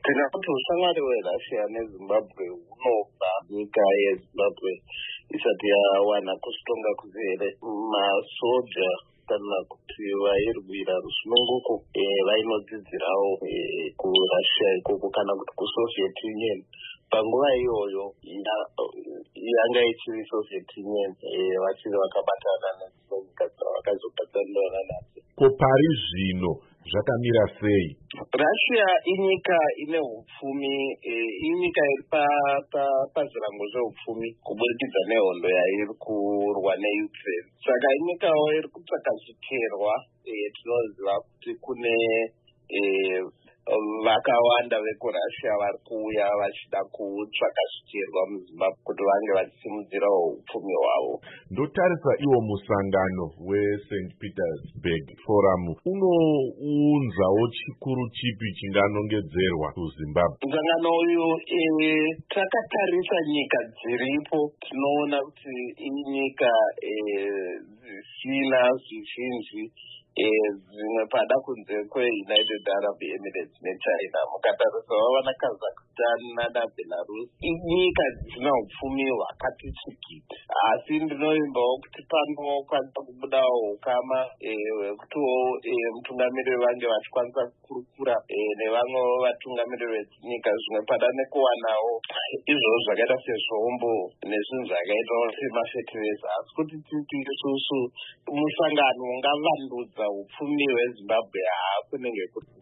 tinoda kuti ushamwari hweRussia neZimbabwe hunobva nyika yeZimbabwe isati yawana kusitonga kuzere masoja kana kuti vairwira rusununguko vainodzidzirawo kuRussia ikoko kana kuti kuSoviet Union. Panguva iyoyo yanga ichiri Soviet Union vachiri vakabatana nenyika dzavakazobatana nadzo. Ko pari zvino zvakamira sei? Russia inyika ine hupfumi, inyika iri pazirango zveupfumi kuburikidza nehondo yairi kurwa neUkraine. Saka inyikawo iri kutsvaka zviterwa. Tinoziva kuti kune vakawanda vekuRussia vari kuuya vachida kutsvaka zviterwa muZimbabwe kuti vange vachisimudzirawo upfumi hwavo. Ndotarisa iwo musangano weSt Petersburg Forum unounzawo chikuru chipi chinganongedzerwa kuZimbabwe? Musangano uyu takatarisa nyika dziripo, tinoona kuti inyika dzisina zvizhinji dzimwe pada kunze kweUnited Arab Emirates neChina. Mukatarisawo vana Kazakhstan naBelarus inyika dzisina upfumi hwakati chikiti, asi ndinoimbawo kuti panokwanisa kubudawo ukama hwekutiwo mutungamiriri vange vachikwanisa kukurukura nevamwe vatungamiriri venyika zvimwe pada nekuwanawo izvozvo zvakaita sezvombo nezvinhu zvakaitawo semafetireza, asi kuti titi isusu musangano ungavandudza upfumi hweZimbabwe kunenge kuti